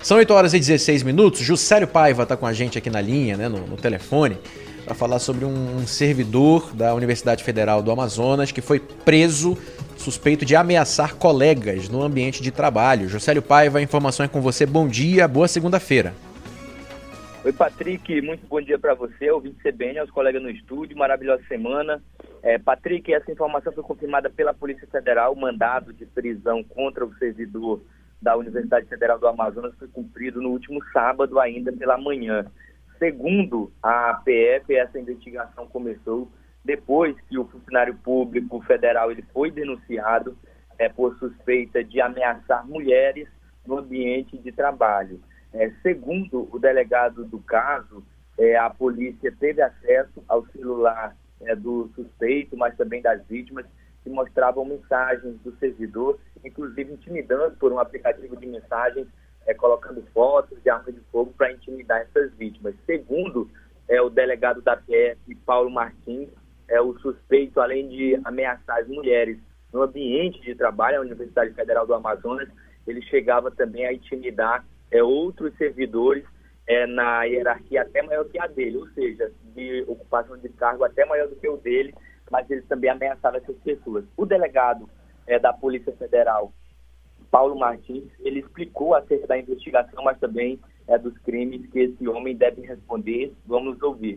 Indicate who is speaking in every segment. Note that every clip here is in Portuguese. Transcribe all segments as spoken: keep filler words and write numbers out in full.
Speaker 1: São oito horas e dezesseis minutos. Juscelio Paiva está com a gente aqui na linha, né, no, no telefone, para falar sobre um servidor da Universidade Federal do Amazonas que foi preso suspeito de ameaçar colegas no ambiente de trabalho. Juscelio Paiva, a informação é com você. Bom dia, boa segunda-feira.
Speaker 2: Oi, Patrick, muito bom dia para você, ouvinte C B N, aos colegas no estúdio, maravilhosa semana. É, Patrick, essa informação foi confirmada pela Polícia Federal. O mandado de prisão contra o servidor da Universidade Federal do Amazonas foi cumprido no último sábado, ainda pela manhã. Segundo a P F, essa investigação começou depois que o funcionário público federal ele foi denunciado é, por suspeita de ameaçar mulheres no ambiente de trabalho. É, segundo o delegado do caso, é, a polícia teve acesso ao celular é, do suspeito, mas também das vítimas, que mostravam mensagens do servidor, inclusive intimidando por um aplicativo de mensagens, é, colocando fotos de arma de fogo para intimidar essas vítimas. Segundo é, o delegado da P F, Paulo Martins, é, o suspeito, além de ameaçar as mulheres no ambiente de trabalho, a Universidade Federal do Amazonas, ele chegava também a intimidar é, outros servidores é, na hierarquia até maior que a dele, ou seja, de ocupação de cargo até maior do que o dele, mas ele também ameaçava essas pessoas. O delegado é, da Polícia Federal, Paulo Martins, ele explicou acerca da investigação, mas também é, dos crimes que esse homem deve responder. Vamos ouvir.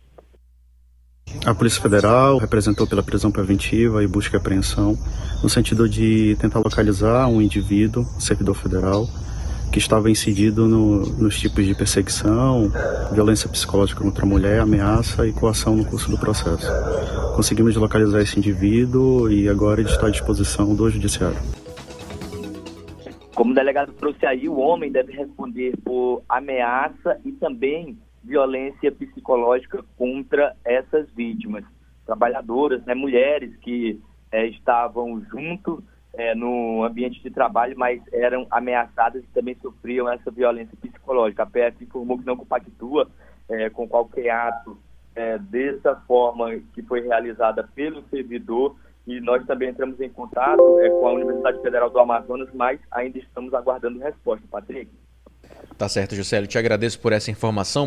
Speaker 3: A Polícia Federal representou pela prisão preventiva e busca e apreensão no sentido de tentar localizar um indivíduo, servidor federal, que estava incidido no, nos tipos de perseguição, violência psicológica contra a mulher, ameaça e coação no curso do processo. Conseguimos localizar esse indivíduo e agora ele está à disposição do Judiciário.
Speaker 2: Como o delegado trouxe aí, o homem deve responder por ameaça e também violência psicológica contra essas vítimas. Trabalhadoras, né, mulheres que é, estavam junto É, no ambiente de trabalho, mas eram ameaçadas e também sofriam essa violência psicológica. A P F informou que não compactua é, com qualquer ato é, dessa forma que foi realizada pelo servidor, e nós também entramos em contato é, com a Universidade Federal do Amazonas, mas ainda estamos aguardando resposta, Patrick.
Speaker 1: Tá certo, Juscelio, te agradeço por essa informação.